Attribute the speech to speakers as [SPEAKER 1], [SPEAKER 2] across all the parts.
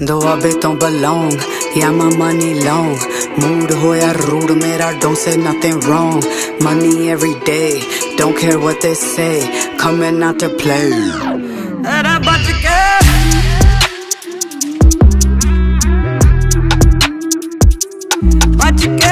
[SPEAKER 1] Though I bit don't belong, yeah my money long. Mood hoya rude mera, don't say nothing wrong. Money every day, don't care what they say. Coming out to play. Era bach ke bach ke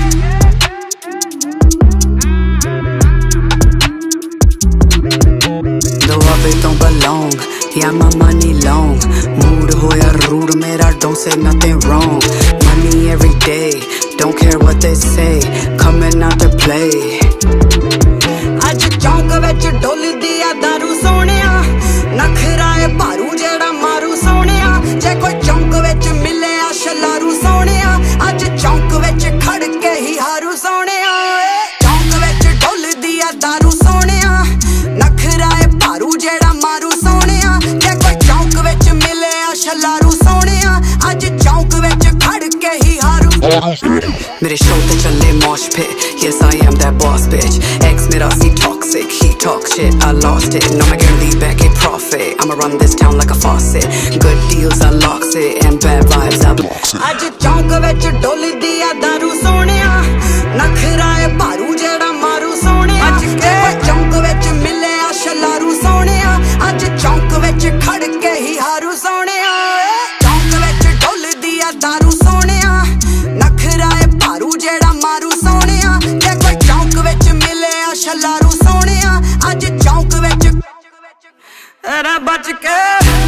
[SPEAKER 1] though I bit don't belong, yeah my money long. Mood hoya rude mera, don't say nothing wrong. Money every day, don't care what they say. Coming out to play. आज चौंक विच डोलदी आ दारू सोनिया, नखरा ए भारू जेड़ा मारू सोनिया। जे कोई चौंक विच मिले आ शलारू सोनिया, आज चौंक विच खड़ के ही हारू सोनिया। चौंक विच डोलदी आ दारू सोनिया, नखरा ए भारू जेड़ा मारू सोनिया। जे कोई चौंक विच मिले आ शलारू सोनिया, आज चौंक विच खड़ के ही हारू। मेरे शो पे चले mosh pit, yes I am that boss bitch. Ex mera see toxic, he talk shit, I lost it. Now my girl leave back a profit, I'ma run this town like a faucet. Good deals I locks it, and bad vibes I blocks it. आज चौंक विच डोलदी आ दारू सोनिया, नखरा ए भारू जेड़ा मारू सोनिया। आज चौंक विच मिले आ शलारू सोनिया, आज चौंक विच खड़ के ही हारू सोनिया। चौंक विच डोलदी आ दारू सोनिया, नखरा ए भारू जेड़ा मारू सोनिया। जे कोई चौंक विच मिले आ शलारू सोनिया, आज चौंक विच era bach ke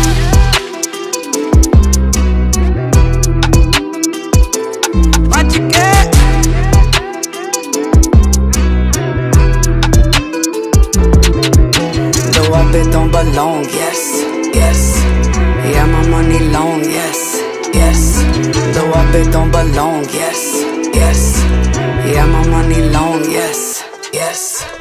[SPEAKER 1] bach ke though I bit don't belong, yes, yes. Yeah my money long, yes, yes. Though I bit don't belong, yes, yes. Yeah my money long, yes, yes.